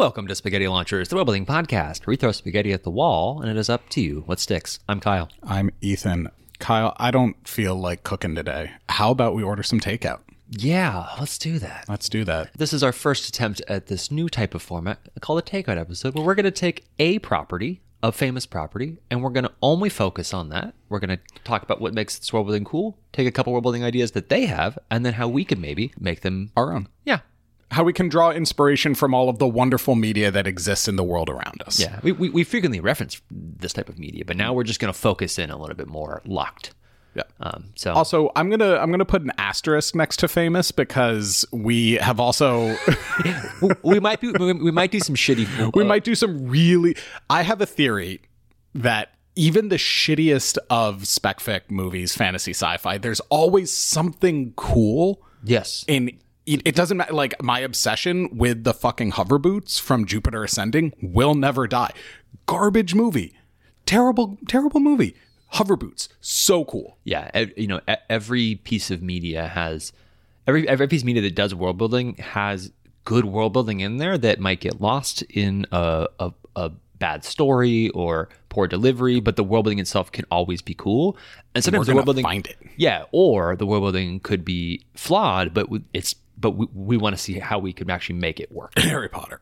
Welcome to Spaghetti Launchers, the world-building podcast, where we throw spaghetti at the wall, and it is up to you what sticks. I'm Kyle. I'm Ethan. Kyle, I don't feel like cooking today. How about we order some takeout? Yeah, let's do that. Let's do that. This is our first attempt at this new type of format called a takeout episode, where we're going to take a property, a famous property, and we're going to only focus on that. We're going to talk about what makes this world-building cool, take a couple world-building ideas that they have, and then how we could maybe make them our own. Yeah. How we can draw inspiration from all of the wonderful media that exists in the world around us. Yeah, we frequently reference this type of media, but now we're just going to focus in a little bit more locked. Yeah. So also, I'm gonna put an asterisk next to famous because we have also we might do some shitty. We might do some really. I have a theory that even the shittiest of spec fic movies, fantasy, sci-fi, there's always something cool. Yes. It doesn't matter. Like, my obsession with the fucking hover boots from Jupiter Ascending will never die. Garbage movie. Terrible movie. Hover boots. So cool. Yeah. Every piece of media has... Every piece of media that does world building has good world building in there that might get lost in a bad story or poor delivery, but the world building itself can always be cool. And sometimes the world building... find it. Yeah. Or the world building could be flawed, but we want to see how we can actually make it work. Harry Potter.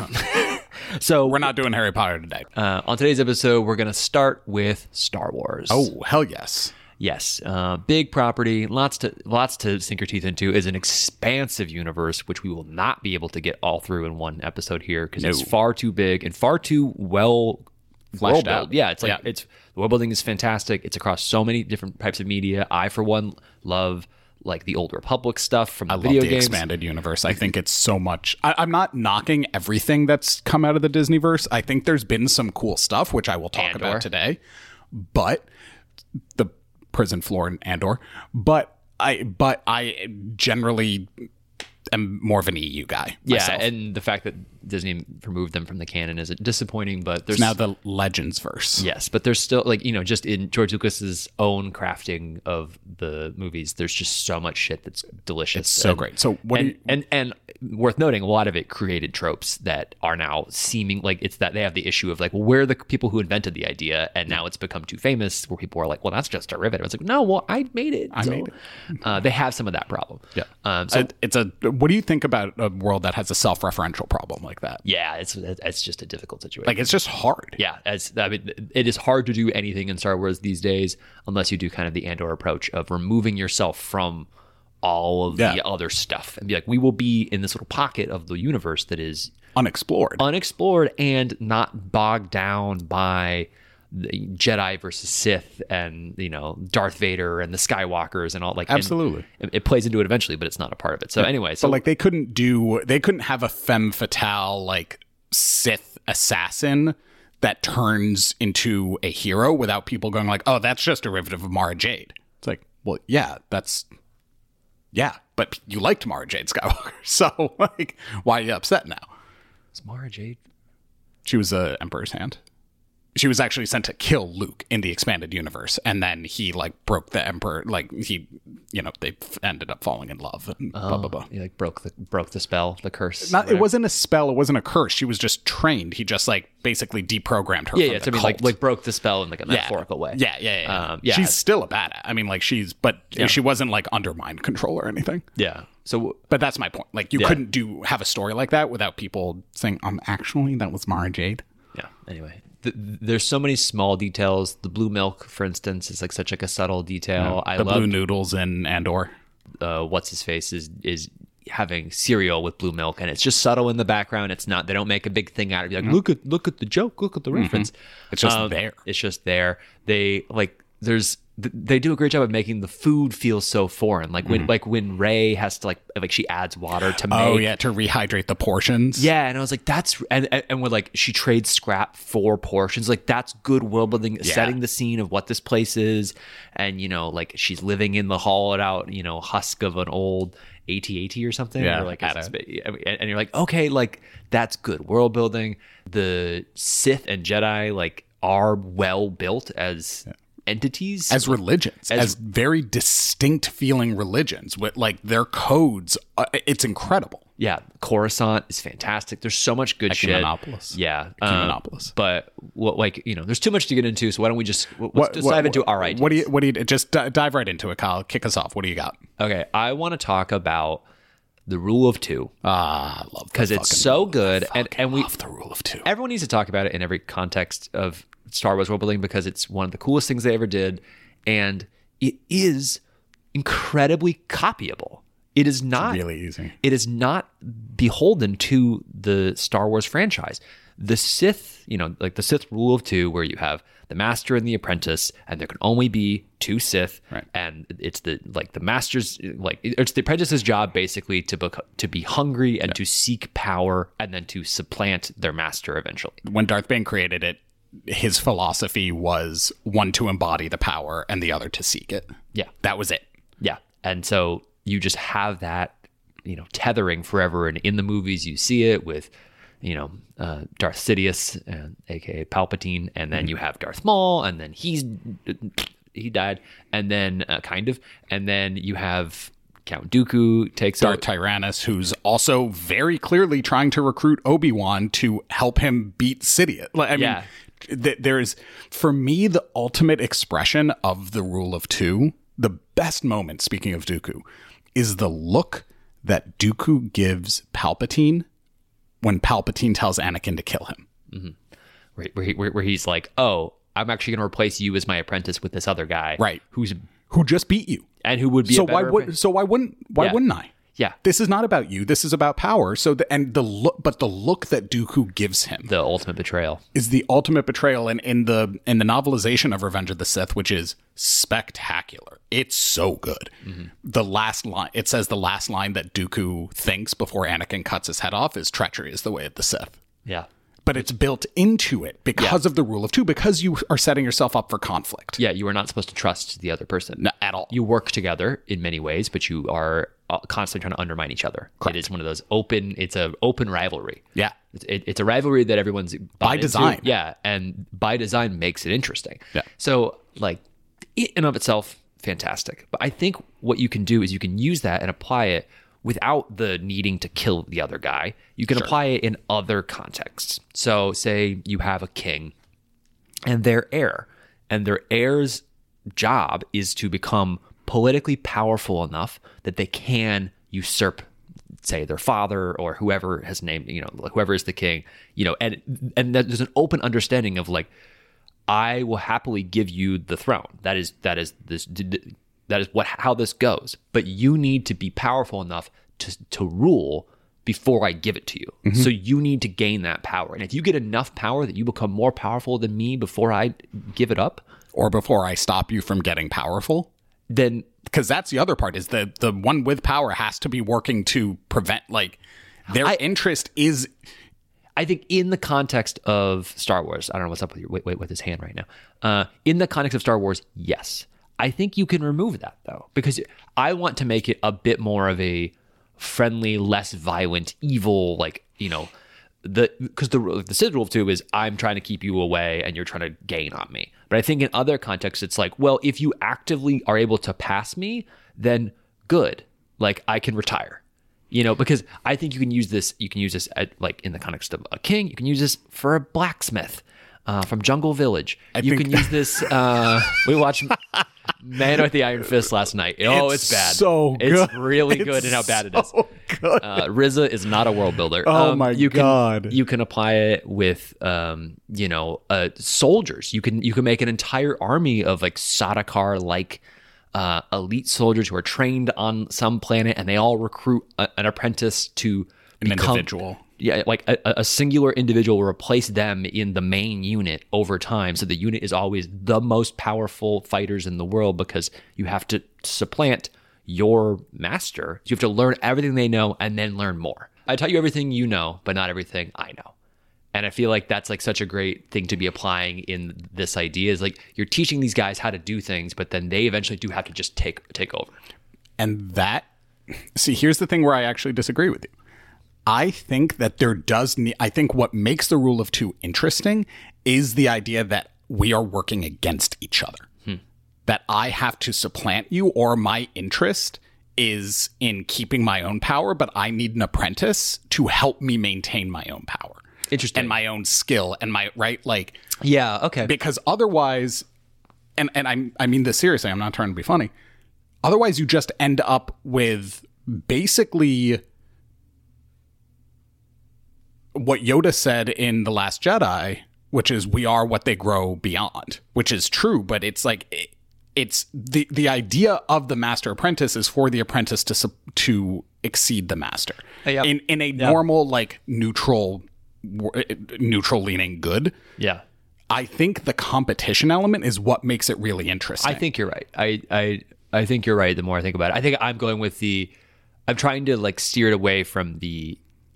So we're not doing Harry Potter today. On today's episode, we're going to start with Star Wars. Oh, hell yes. Yes. Big property, lots to sink your teeth into. Is an expansive universe, which we will not be able to get all through in one episode here because it's far too big and far too well fleshed out. Yeah, it's like the world building is fantastic. It's across so many different types of media. I, for one, love like the Old Republic stuff from the video games. I love the expanded universe. I think it's so much. I'm not knocking everything that's come out of the Disneyverse. I think there's been some cool stuff, which I will talk about today. But the prison floor in Andor. But I generally am more of an EU guy myself. Yeah, and the fact that Disney removed them from the canon is disappointing, but there's... It's now the Legends verse. Yes, but there's still, just in George Lucas's own crafting of the movies, there's just so much shit that's delicious. It's so great. So and worth noting, a lot of it created tropes that are now seeming like it's that they have the issue of like, well, where are the people who invented the idea? And now it's become too famous where people are like, well, that's just derivative. It's like, no, well, I made it. They have some of that problem. Yeah. What do you think about a world that has a self-referential problem like that? Yeah, it's just a difficult situation. Like, it's just hard. Yeah, it is hard to do anything in Star Wars these days unless you do kind of the Andor approach of removing yourself from all of the other stuff and be like, we will be in this little pocket of the universe that is unexplored and not bogged down by the Jedi versus Sith and Darth Vader and the Skywalkers and all absolutely. It plays into it eventually, but it's not a part of it. So anyway, but they couldn't have a femme fatale like Sith assassin that turns into a hero without people going like, oh, that's just derivative of Mara Jade. It's like, well, but you liked Mara Jade Skywalker, so like, why are you upset now? Is Mara Jade? She was a Emperor's Hand. She was actually sent to kill Luke in the expanded universe, and then he broke the Emperor. They ended up falling in love. And blah blah blah. He broke the spell, the curse. It wasn't a spell. It wasn't a curse. She was just trained. He just basically deprogrammed her. Yeah, from the cult. Like broke the spell in like a metaphorical way. Yeah. She's still a badass. I mean, she wasn't like under mind control or anything. Yeah. But that's my point. Like, you couldn't have a story like that without people saying, actually, that was Mara Jade. Yeah. Anyway. There's so many small details. The blue milk, for instance, is such a subtle detail. I love blue noodles in Andor. What's his face is having cereal with blue milk, and it's just subtle in the background. It's not. They don't make a big thing out of it. Like, look at the joke. Look at the reference. It's just there. It's just there. They do a great job of making the food feel so foreign. Like when Rey has to she adds water to make to rehydrate the portions. Yeah, and I was like, that's and when she trades scrap for portions, like that's good world building, setting the scene of what this place is, and she's living in the hollowed out husk of an old AT-AT or something. Yeah, or and you're like, okay, that's good world building. The Sith and Jedi are well built as entities, as religions, as very distinct feeling religions with their codes. It's incredible. Yeah, Coruscant is fantastic. There's so much good shit. Ecumenopolis. Yeah, Ecumenopolis. but there's too much to get into. So why don't we just let's dive into our ideas? What do you just dive right into it, Kyle? Kick us off. What do you got? Okay, I want to talk about the Rule of Two. I love because it's so good, and we love the Rule of Two. Everyone needs to talk about it in every context of Star Wars world building because it's one of the coolest things they ever did, and it is incredibly copyable. It is not really easy. It is not beholden to the Star Wars franchise. The Sith, like the Sith Rule of Two, where you have the Master and the Apprentice, and there can only be two Sith, right. And it's the Master's, it's the Apprentice's job basically to be hungry and to seek power, and then to supplant their Master eventually. When Darth Bane created it, his philosophy was one to embody the power and the other to seek it. Yeah, that was it. Yeah, and so you just have that, tethering forever. And in the movies, you see it with, Darth Sidious, aka Palpatine, and then you have Darth Maul, and then he died, and then and then you have Count Dooku takes Darth Tyrannus, who's also very clearly trying to recruit Obi-Wan to help him beat Sidious. I mean, there's, for me, the ultimate expression of the Rule of Two. The best moment, speaking of Dooku, is the look that Dooku gives Palpatine when Palpatine tells Anakin to kill him. Mm-hmm. Where he's like, oh, I'm actually going to replace you as my apprentice with this other guy. Right. Who just beat you. And who would be why wouldn't I? Yeah. This is not about you. This is about power. The look that Dooku gives him, the ultimate betrayal, is the ultimate betrayal. And in the novelization of Revenge of the Sith, which is spectacular, it's so good. Mm-hmm. The last line, it says the last line that Dooku thinks before Anakin cuts his head off is "Treachery is the way of the Sith." Yeah. But it's built into it because of the Rule of Two, because you are setting yourself up for conflict. Yeah, you are not supposed to trust the other person. No, at all. You work together in many ways, but you are constantly trying to undermine each other. Correct. It is one of those it's an open rivalry. Yeah. It's a rivalry that everyone's by design. Into. Yeah, and by design makes it interesting. Yeah. So, it in and of itself, fantastic. But I think what you can do is you can use that and apply it without the needing to kill the other guy. You can apply it in other contexts. So say you have a king and their heir, and their heir's job is to become politically powerful enough that they can usurp, say, their father or whoever has named, whoever is the king, and there's an open understanding of I will happily give you the throne. That is how this goes. But you need to be powerful enough to rule before I give it to you. Mm-hmm. So you need to gain that power. And if you get enough power that you become more powerful than me before I give it up, or before I stop you from getting powerful, then, because that's the other part, is the one with power has to be working to prevent, their interest is. I think in the context of Star Wars, I don't know what's up with with his hand right now. In the context of Star Wars, yes. I think you can remove that, though, because I want to make it a bit more of a friendly, less violent, evil, because the Sith Rule of Two is I'm trying to keep you away and you're trying to gain on me. But I think in other contexts, it's if you actively are able to pass me, then good. I can retire. Because I think you can use this. You can use this in the context of a king. You can use this for a blacksmith from Jungle Village. You can use this. We watched Man with the Iron Fist last night. It's bad. So good. It's really good in how bad it is. Good. RZA is not a world builder. Oh my God. You can apply it with soldiers. You can make an entire army of Sardaukar elite soldiers who are trained on some planet, and they all recruit an apprentice to an individual. Yeah, a singular individual will replace them in the main unit over time. So the unit is always the most powerful fighters in the world because you have to supplant your master. You have to learn everything they know and then learn more. I taught you everything you know, but not everything I know. And I feel like that's such a great thing to be applying in this idea is you're teaching these guys how to do things, but then they eventually do have to just take over. And here's the thing where I actually disagree with you. I think that I think what makes the Rule of Two interesting is the idea that we are working against each other. That I have to supplant you, or my interest is in keeping my own power, but I need an apprentice to help me maintain my own power. Interesting. And my own skill and my right, like, yeah, okay. Because otherwise, and I mean this seriously, I'm not trying to be funny. Otherwise, you just end up with basically what Yoda said in The Last Jedi, which is we are what they grow beyond, which is true, but it's like it's the idea of the master apprentice is for the apprentice to exceed the master. Yep. In a normal, like, neutral leaning good. Yeah. I think the competition element is what makes it really interesting. I think you're right. I think you're right the more I think about it. I think I'm going with I'm trying to, like, steer it away from the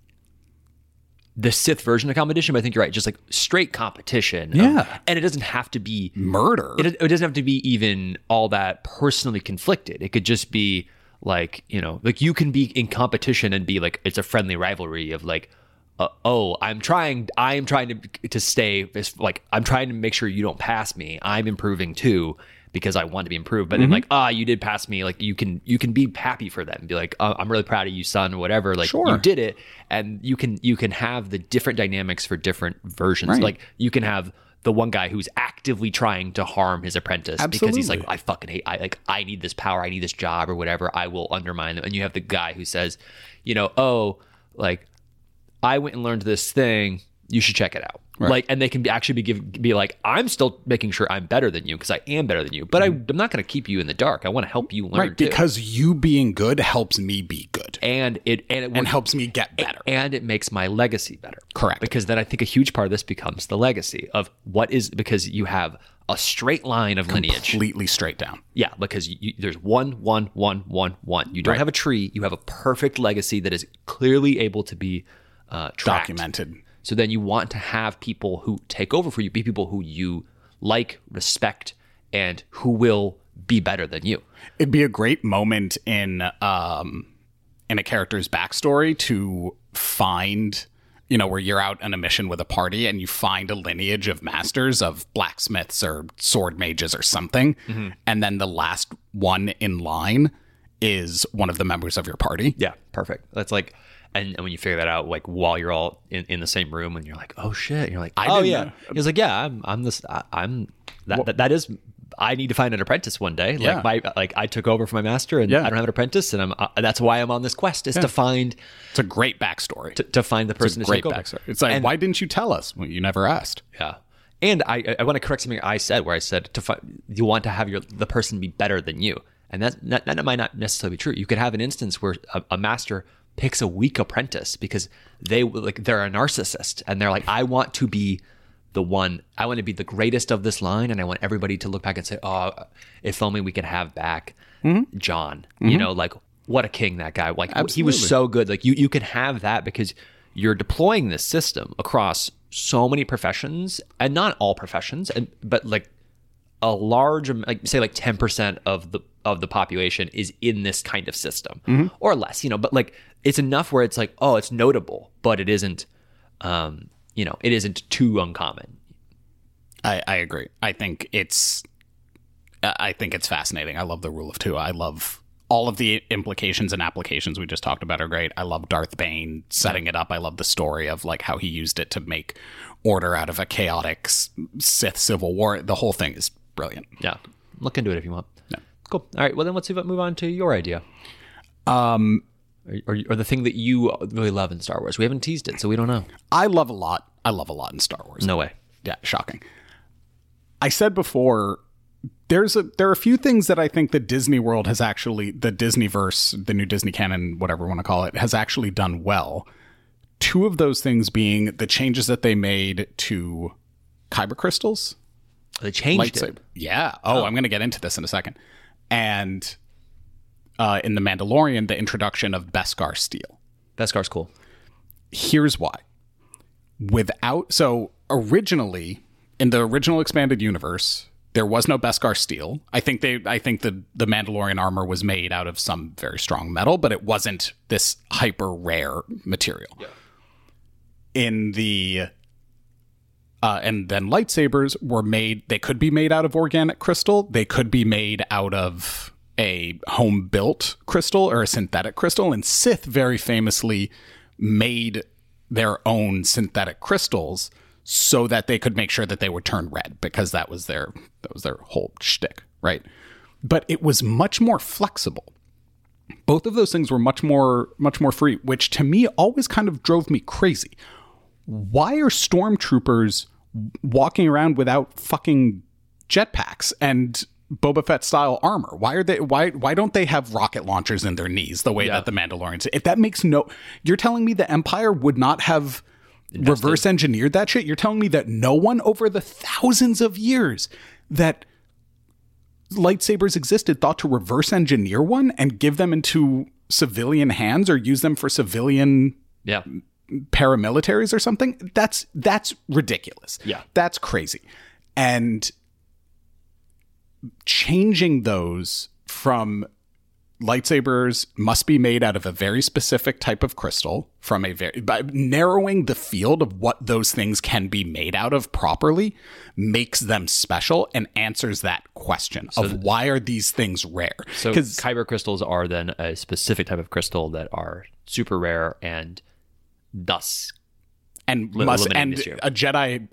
Sith version of competition, but I think you're right. Just like straight competition. Yeah. And it doesn't have to be murder. It doesn't have to be even all that personally conflicted. It could just be like, like you can be in competition and be like, it's a friendly rivalry of like, I'm trying to stay this, like, I'm trying to make sure you don't pass me. I'm improving too because I want to be improved. But then like, you did pass me. Like you can be happy for that and be like, I'm really proud of you, son, or whatever. Like you did it. And you can have the different dynamics for different versions. Right. Like you can have the one guy who's actively trying to harm his apprentice because he's like, I fucking hate, I need this power. I need this job or whatever. I will undermine them. And you have the guy who says, like, I went and learned this thing. You should check it out. Right. Like, and they can be like, I'm still making sure I'm better than you because I am better than you, but I'm not going to keep you in the dark. I want to help you learn. Right, because you being good helps me be good, and it helps me get better, and it makes my legacy better. Correct. Because then I think a huge part of this becomes the legacy of because you have a straight line of lineage, completely straight down. Yeah, because there's 1, 1, 1, 1, 1. You don't have a tree. You have a perfect legacy that is clearly able to be tracked. Documented. So then you want to have people who take over for you, be people who you like, respect, and who will be better than you. It'd be a great moment in a character's backstory to find, where you're out on a mission with a party and you find a lineage of masters, of blacksmiths or sword mages or something. Mm-hmm. And then the last one in line is one of the members of your party. Yeah, perfect. That's like... And when you figure that out, like while you're all in the same room, and you're like, "Oh shit!" And you're like, "Oh yeah." He's like, "Yeah, that is. I need to find an apprentice one day. Like I took over for my master, and I don't have an apprentice, and that's why I'm on this quest is to find." It's a gretake backstory to find the person. It's a great backstory. It's like, why didn't you tell us? Well, you never asked. Yeah. And I want to correct something I said, where I said you want to have the person be better than you, and that might not necessarily be true. You could have an instance where a master picks a weak apprentice because they're a narcissist and they're like, I want to be the one, I want to be the greatest of this line, and I want everybody to look back and say, oh, if only we could have back John. Like what a king that guy. Like Absolutely. He was so good. Like you can have that because you're deploying this system across so many professions, and not all professions, but like a large, like say like 10% of the population is in this kind of system or less, but like it's enough where it's like, oh, it's notable, but it isn't, it isn't too uncommon. I agree. I think it's fascinating. I love the rule of two. I love all of the implications and applications we just talked about are great. I love Darth Bane setting it up. I love the story of like how he used it to make order out of a chaotic Sith civil war. The whole thing is brilliant. Yeah. Look into it if you want. Yeah. Cool. All right. Well, then let's move on to your idea. Or the thing that you really love in Star Wars. We haven't teased it, so we don't know. I love a lot in Star Wars. No way. Yeah, shocking. I said before, there are a few things that I think the Disney World has actually, the Disneyverse, the new Disney canon, whatever you want to call it, has actually done well. Two of those things being the changes that they made to kyber crystals. They changed it. Yeah. Oh, I'm going to get into this in a second. And in The Mandalorian, the introduction of Beskar steel. Beskar's cool. Here's why. Originally, in the original expanded universe, there was no Beskar steel. I think the Mandalorian armor was made out of some very strong metal, but it wasn't this hyper rare material. Yeah. And then lightsabers were made, they could be made out of organic crystal. They could be made out of a home-built crystal or a synthetic crystal, and Sith very famously made their own synthetic crystals so that they could make sure that they would turn red, because that was their whole shtick, right? But it was much more flexible. Both of those things were much more free, which to me always kind of drove me crazy. Why are stormtroopers walking around without fucking jetpacks and Boba Fett style armor? Why don't they have rocket launchers in their knees the way that the Mandalorians? If that makes no, you're telling me the Empire would not have reverse engineered that shit? You're telling me that no one over the thousands of years that lightsabers existed thought to reverse engineer one and give them into civilian hands or use them for civilian paramilitaries or something? That's ridiculous. Yeah. That's crazy. And changing those from lightsabers must be made out of a very specific type of crystal by narrowing the field of what those things can be made out of properly makes them special and answers that question of why are these things rare. So kyber crystals are then a specific type of crystal that are super rare and thus a Jedi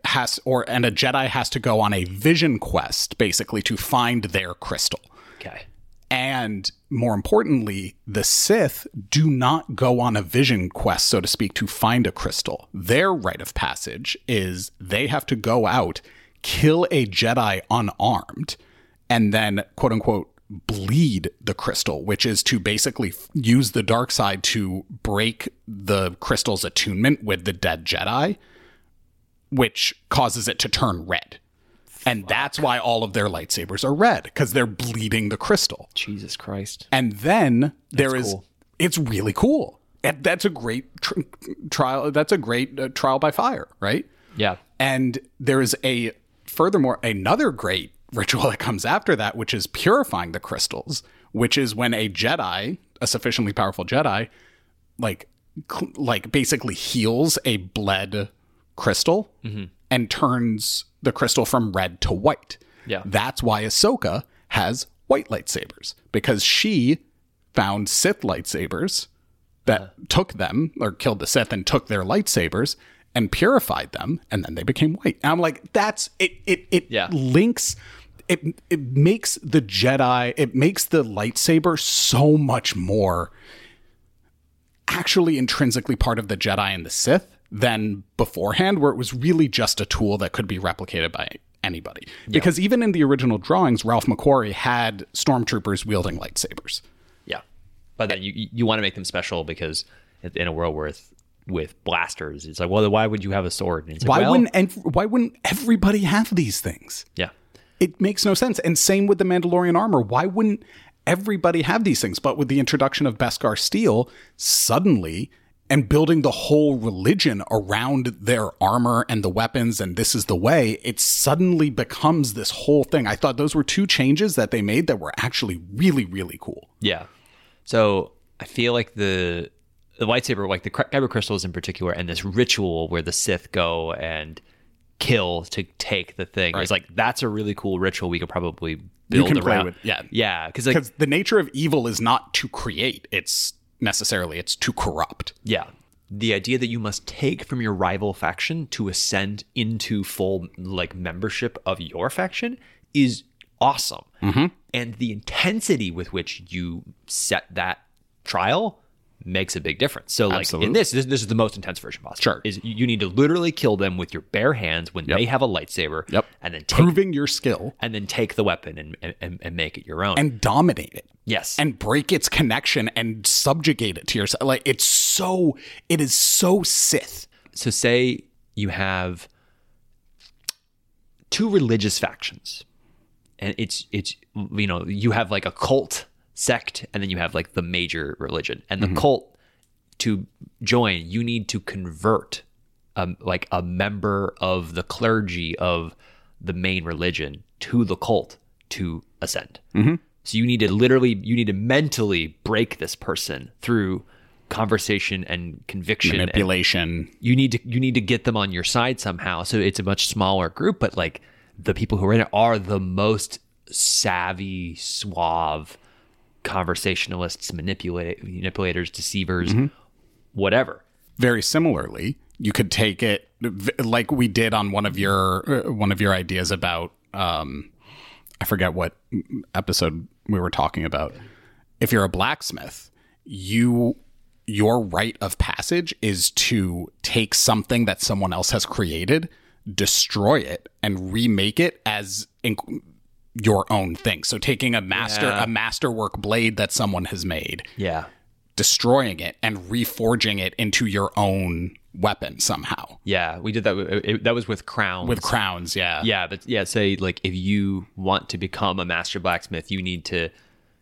has to go on a vision quest basically to find their crystal. Okay. And more importantly, the Sith do not go on a vision quest, so to speak, to find a crystal. Their rite of passage is they have to go out, kill a Jedi unarmed, and then, quote unquote, bleed the crystal, which is to basically use the dark side to break the crystal's attunement with the dead Jedi, which causes it to turn red. And that's why all of their lightsabers are red, because they're bleeding the crystal. Jesus Christ. And then it's really cool. That's a great trial. That's a great trial by fire, right? Yeah. And there is furthermore, another great ritual that comes after that, which is purifying the crystals, which is when a Jedi, a sufficiently powerful Jedi, like basically heals a bled crystal and turns the crystal from red to white. Yeah. That's why Ahsoka has white lightsabers, because she found Sith lightsabers that took them, or killed the Sith and took their lightsabers and purified them, and then they became white. And I'm like, that's it links, it makes the Jedi, it makes the lightsaber so much more actually intrinsically part of the Jedi and the Sith than beforehand, where it was really just a tool that could be replicated by anybody. Yeah. Because even in the original drawings, Ralph McQuarrie had stormtroopers wielding lightsabers. Yeah. But then you want to make them special, because in a world with blasters, it's like, well, why would you have a sword? And it's like, why wouldn't everybody have these things? Yeah. It makes no sense. And same with the Mandalorian armor. Why wouldn't everybody have these things? But with the introduction of Beskar steel, suddenly, and building the whole religion around their armor and the weapons, and this is the way, it suddenly becomes this whole thing. I thought those were two changes that they made that were actually really, really cool. Yeah. So I feel like the lightsaber, like the kyber crystals in particular, and this ritual where the Sith go and kill to take the thing, right. It's like, that's a really cool ritual we could probably build around. Yeah. Because the nature of evil is not to create, it's to corrupt. Yeah. The idea that you must take from your rival faction to ascend into full membership of your faction is awesome. Mm-hmm. And the intensity with which you set that trial makes a big difference. So in this is the most intense version possible. Sure. Is you need to literally kill them with your bare hands when they have a lightsaber. Yep. And then proving your skill. And then take the weapon and make it your own. And dominate it. Yes. And break its connection and subjugate it to yourself. Like, it is so Sith. So say you have two religious factions, and it's you have like a cult sect, and then you have like the major religion, and the cult, to join, you need to convert like a member of the clergy of the main religion to the cult to ascend. Mm-hmm. So you need to mentally break this person through conversation and conviction, manipulation. And you need to get them on your side somehow. So it's a much smaller group, but like the people who are in it are the most savvy, suave, conversationalists, manipulators, deceivers, whatever. Very similarly, you could take it like we did on one of your ideas about I forget what episode we were talking about. If you're a blacksmith, your rite of passage is to take something that someone else has created, destroy it, and remake it as your own thing. So taking a masterwork blade that someone has made, destroying it and reforging it into your own weapon somehow. Yeah, we did that. That was with crowns. With crowns, yeah. Yeah, but say like if you want to become a master blacksmith, you need to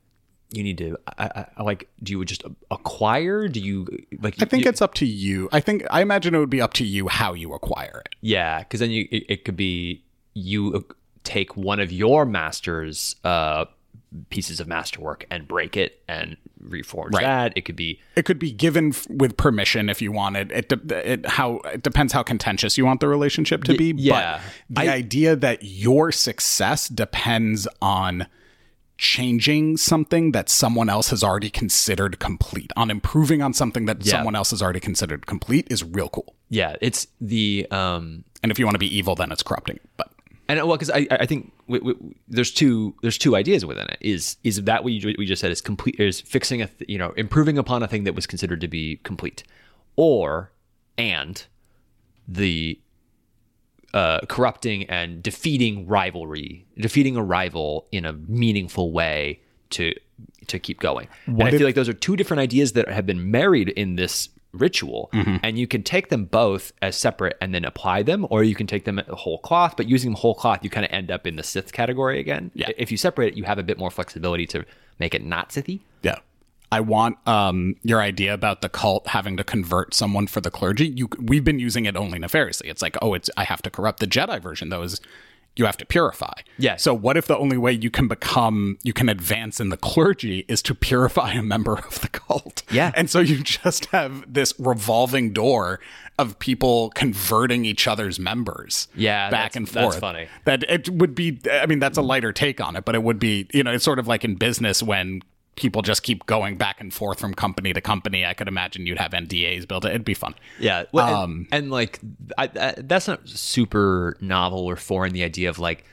like, do you just acquire? Do you like? I think it's up to you. I imagine it would be up to you how you acquire it. Yeah, because then it could be you take one of your master's pieces of masterwork and break it and reforge that. It could be given with permission if you wanted. It depends how contentious you want the relationship to be. Yeah, but the idea that your success depends on changing something that someone else has already considered complete, on improving on something that someone else has already considered complete, is real cool. Yeah, it's the and if you want to be evil, then it's corrupting. But because I think there's two ideas within it. Is that what we just said is complete, is fixing improving upon a thing that was considered to be complete, and the corrupting and defeating a rival in a meaningful way to keep going. And I feel like those are two different ideas that have been married in this ritual, and you can take them both as separate and then apply them, or you can take them at whole cloth, but using them whole cloth, you kind of end up in the Sith category again. Yeah. If you separate it, you have a bit more flexibility to make it not Sithy. Yeah. I want your idea about the cult having to convert someone for the clergy. We've been using it only nefariously. It's like, I have to corrupt. The Jedi version, though, is you have to purify. Yeah. So what if the only way you can advance in the clergy is to purify a member of the cult? Yeah. And so you just have this revolving door of people converting each other's members back and forth. That's funny. That it would be, I mean, that's a lighter take on it, but it would be, it's sort of like in business when people just keep going back and forth from company to company. I could imagine you'd have NDAs built. It'd be fun. Yeah. Well, and like, that's not super novel or foreign, the idea of like,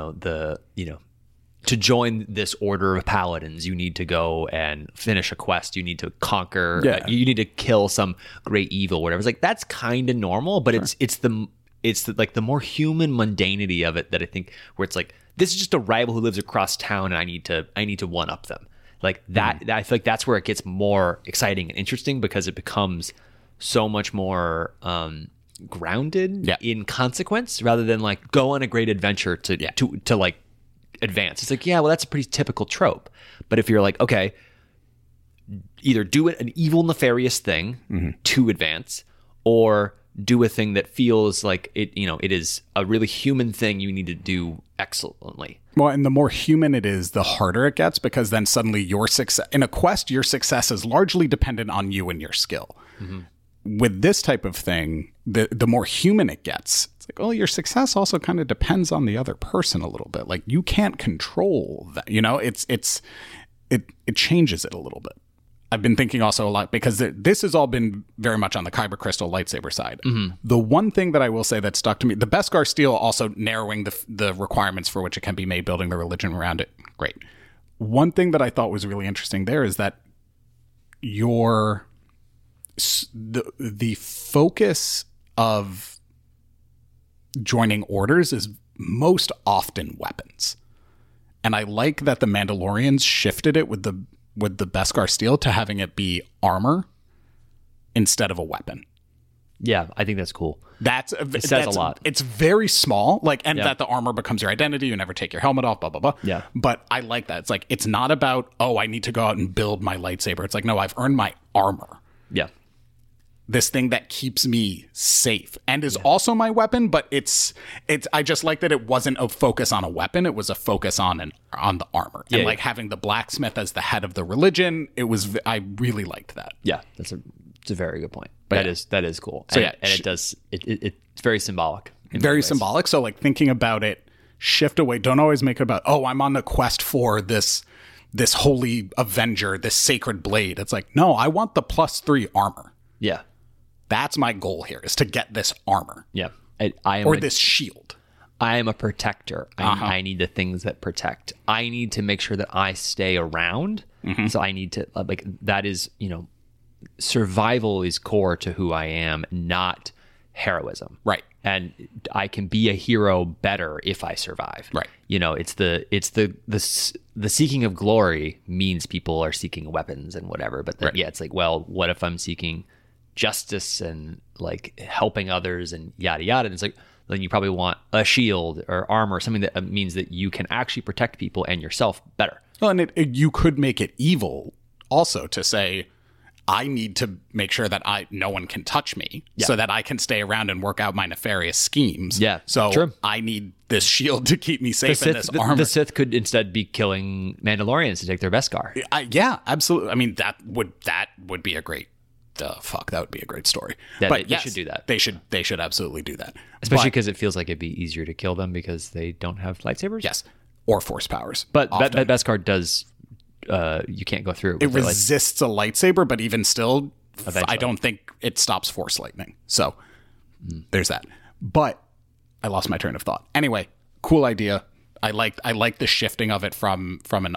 to join this order of paladins, you need to go and finish a quest. You need to conquer, you need to kill some great evil, whatever. It's like, that's kind of normal, but it's the more human mundanity of it that I think, where it's like, this is just a rival who lives across town and I need to one up them. Like that, I feel like that's where it gets more exciting and interesting, because it becomes so much more grounded in consequence, rather than like go on a great adventure to like advance. It's like, well, that's a pretty typical trope. But if you're like, okay, either do an evil, nefarious thing to advance, or do a thing that feels like it is a really human thing you need to do excellently. Well, and the more human it is, the harder it gets, because then suddenly your success in a quest, your success is largely dependent on you and your skill. With this type of thing, the more human it gets, it's like, well, your success also kind of depends on the other person a little bit. Like, you can't control that, it changes it a little bit. I've been thinking also a lot, because this has all been very much on the Kyber Crystal lightsaber side. The one thing that I will say that stuck to me, the Beskar steel also narrowing the requirements for which it can be made, building the religion around it. Great. One thing that I thought was really interesting there is that the focus of joining orders is most often weapons. And I like that the Mandalorians shifted it with the Beskar steel to having it be armor instead of a weapon. Yeah, I think that's cool. It says a lot. It's very small, that the armor becomes your identity. You never take your helmet off, blah, blah, blah. Yeah. But I like that. It's like, it's not about, I need to go out and build my lightsaber. It's like, no, I've earned my armor. Yeah. This thing that keeps me safe and is also my weapon, but I just like that it wasn't a focus on a weapon. It was a focus on the armor. And having the blacksmith as the head of the religion, I really liked that. Yeah, it's a very good point. But that is cool. So it's very symbolic. Very symbolic. So thinking about it, shift away. Don't always make it about, I'm on the quest for this this holy avenger, this sacred blade. It's like, no, I want the +3 armor. Yeah. That's my goal here, is to get this armor. Yeah. I am or this shield. I am a protector. I need the things that protect. I need to make sure that I stay around. So I need to, like, that is, survival is core to who I am, not heroism. Right. And I can be a hero better if I survive. Right. It's the seeking of glory means people are seeking weapons and whatever. But then, it's like, well, what if I'm seeking justice and like helping others and yada yada? And it's like, then you probably want a shield or armor, something that means that you can actually protect people and yourself better. Well, and you could make it evil also to say, I need to make sure that no one can touch me so that I can stay around and work out my nefarious schemes. Yeah. So true. I need this shield to keep me safe in this armor. The Sith could instead be killing Mandalorians to take their Beskar. Yeah, absolutely. I mean, that would be a great that would be a great story. Yeah, but they should do that. They should absolutely do that. Especially because it feels like it'd be easier to kill them because they don't have lightsabers. Yes. Or force powers. But Beskar does, you can't go through. It resists a lightsaber, but even still, eventually. I don't think it stops force lightning. So there's that. But I lost my train of thought. Anyway, cool idea. I like the shifting of it from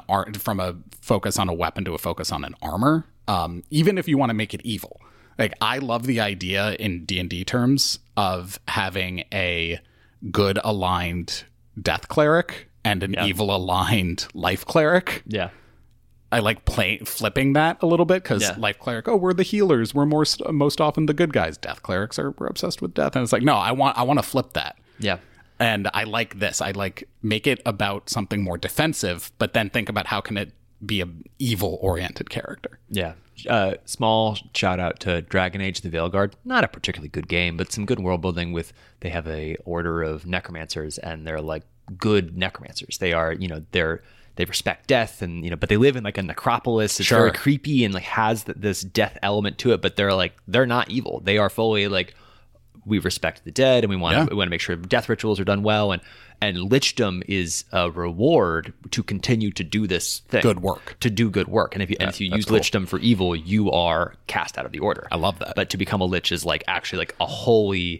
a focus on a weapon to a focus on an armor. Even if you want to make it evil, like I love the idea in D&D terms of having a good aligned death cleric and an evil aligned life cleric. Yeah. I like flipping that a little bit because life cleric, we're the healers. We're most often the good guys. Death clerics we're obsessed with death. And it's like, no, I want to flip that. Yeah. And I like this. I like make it about something more defensive, but then think about how can it be an evil oriented character. Yeah. Small shout out to Dragon Age the Veilguard. Not a particularly good game, but some good world building they have a order of necromancers and they're like good necromancers. They are, they respect death and, but they live in like a necropolis. It's very creepy and like has this death element to it, but they're not evil. They are fully like, we respect the dead and we want to make sure death rituals are done well. And lichdom is a reward to continue to do this thing. Good work. To do good work. And if you use lichdom for evil, you are cast out of the order. I love that. But to become a lich is like actually like a holy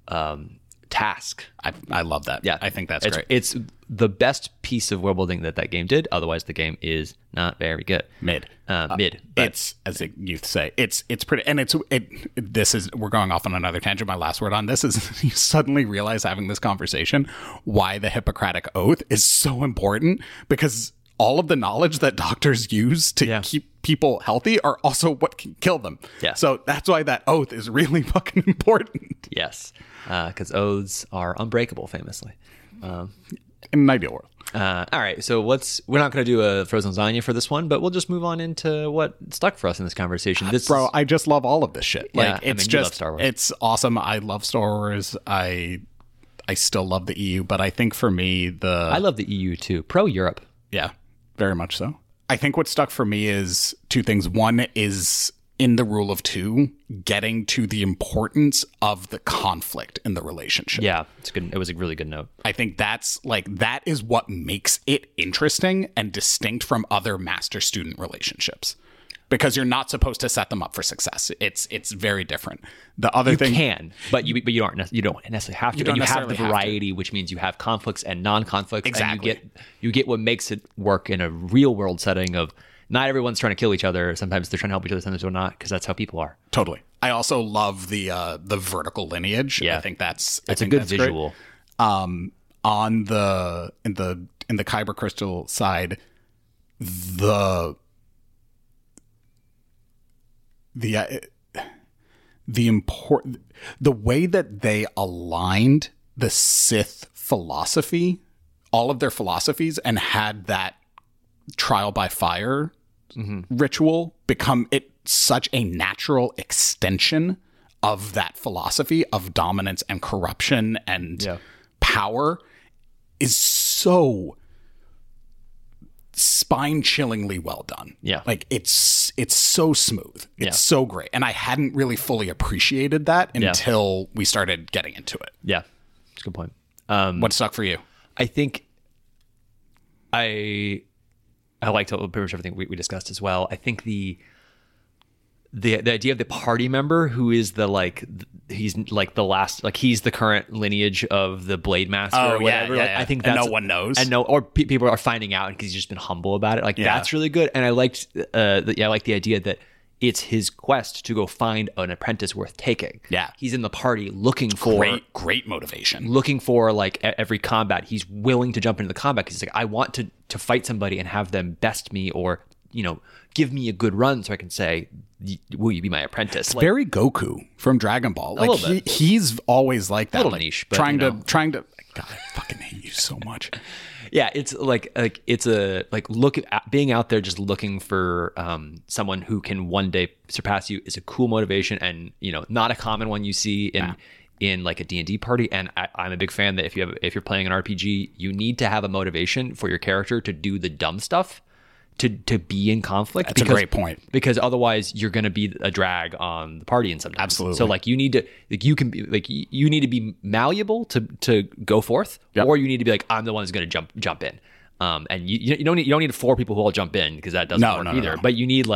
task. I love that. Yeah. I think that's great. It's the best piece of world building that game did. Otherwise the game is not very good. Mid. But it's, as the youth say, it's pretty, and we're going off on another tangent. My last word on this is you suddenly realize having this conversation why the Hippocratic Oath is so important, because all of the knowledge that doctors use to keep people healthy are also what can kill them. Yeah. So that's why that oath is really fucking important. Yes. Because oaths are unbreakable, famously. In an ideal world. All right, so we're not going to do a frozen lasagna for this one, but we'll just move on into what stuck for us in this conversation. I just love all of this shit. Like, you love Star Wars. It's awesome. I love Star Wars. I still love the EU, but I think for me, I love the EU too. Pro Europe. Yeah, very much so. I think what stuck for me is two things. One is in the rule of two, getting to the importance of the conflict in the relationship. Yeah, it's good. It was a really good note. I think that is what makes it interesting and distinct from other master-student relationships, because you're not supposed to set them up for success. It's very different. The other thing you can, but you don't necessarily have to. You have the variety, which means you have conflicts and non-conflicts. Exactly. And you get what makes it work in a real world setting of. Not everyone's trying to kill each other. Sometimes they're trying to help each other. Sometimes they're not, because that's how people are. Totally. I also love the vertical lineage. Yeah, I think that's a good visual. On the in the Kyber crystal side, the way that they aligned the Sith philosophy, all of their philosophies, and had that trial by fire ritual become such a natural extension of that philosophy of dominance and corruption and power is so spine-chillingly well done. Yeah. Like it's so smooth. It's so great. And I hadn't really fully appreciated that until we started getting into it. Yeah. That's a good point. What stuck for you? I think I liked pretty much everything we discussed as well. I think the idea of the party member who is he's like the last, like he's the current lineage of the Blade Master or whatever. Yeah. I think and that's, no one knows. and or people are finding out because he's just been humble about it. Like that's really good. And I liked, I like the idea that it's his quest to go find an apprentice worth taking. Yeah. He's in the party looking for great motivation. Looking for like every combat. He's willing to jump into the combat because he's like, I want to fight somebody and have them best me or, give me a good run so I can say, will you be my apprentice? Like, very Goku from Dragon Ball. Like he's always like that. A little like, niche, but trying to God, I fucking hate you so much. Yeah, it's like it's a look at being out there just looking for someone who can one day surpass you is a cool motivation, and not a common one you see in like a D&D party. And I'm a big fan that if you're playing an RPG, you need to have a motivation for your character to do the dumb stuff. To be in conflict. That's a great point. Because otherwise you're going to be a drag on the party in sometimes. Absolutely. So like you need to, like you can be like, you need to be malleable to go forth, or you need to be like, I'm the one who's going to jump in. And you don't need 4 people who all jump in because that doesn't work either. No. But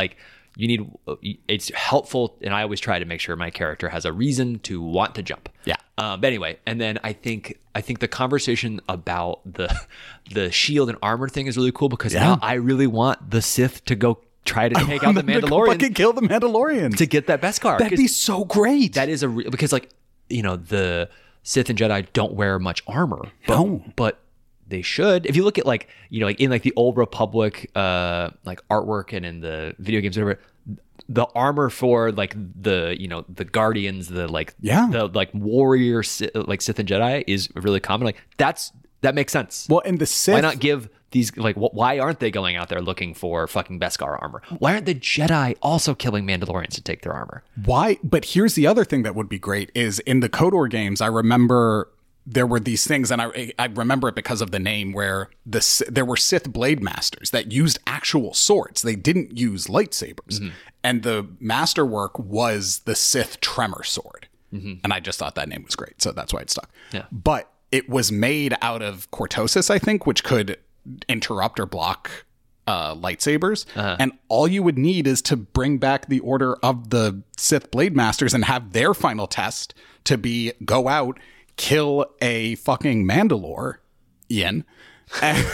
it's helpful. And I always try to make sure my character has a reason to want to jump. Yeah. But anyway, and then I think the conversation about the shield and armor thing is really cool because now I really want the Sith to go try to take out the Mandalorian, fucking kill the Mandalorian to get that Beskar. That'd be so great. That is because the Sith and Jedi don't wear much armor, but they should. If you look at in the Old Republic artwork and in the video games, whatever. The armor for the Guardians, the warrior Sith and Jedi is really common. That makes sense. Well, and the Sith, why not give these why aren't they going out there looking for fucking Beskar armor? Why aren't the Jedi also killing Mandalorians to take their armor? Why? But here's the other thing that would be great is in the KOTOR games. I remember there were these things, and I remember it because of the name, where there were Sith Blade Masters that used actual swords. They didn't use lightsabers. Mm-hmm. And the masterwork was the Sith Tremor Sword. Mm-hmm. And I just thought that name was great, so that's why it stuck. Yeah. But it was made out of cortosis, I think, which could interrupt or block lightsabers. Uh-huh. And all you would need is to bring back the order of the Sith Blade Masters and have their final test to be go out, kill a fucking Mandalore, Ian, and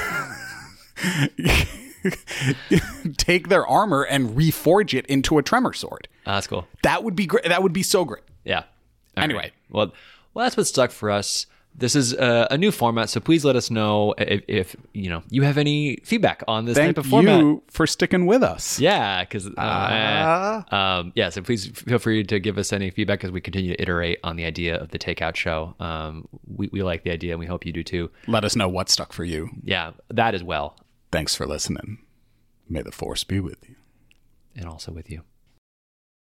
take their armor and reforge it into a Tremor Sword. That's cool. That would be great. That would be so great. Yeah. Anyway. Well, that's what stuck for us. This is a new format, so please let us know if you have any feedback on this type of format. Thank you for sticking with us. Yeah, because so please feel free to give us any feedback as we continue to iterate on the idea of the Takeout Show. We like the idea, and we hope you do too. Let us know what stuck for you. Yeah, that as well. Thanks for listening. May the Force be with you. And also with you.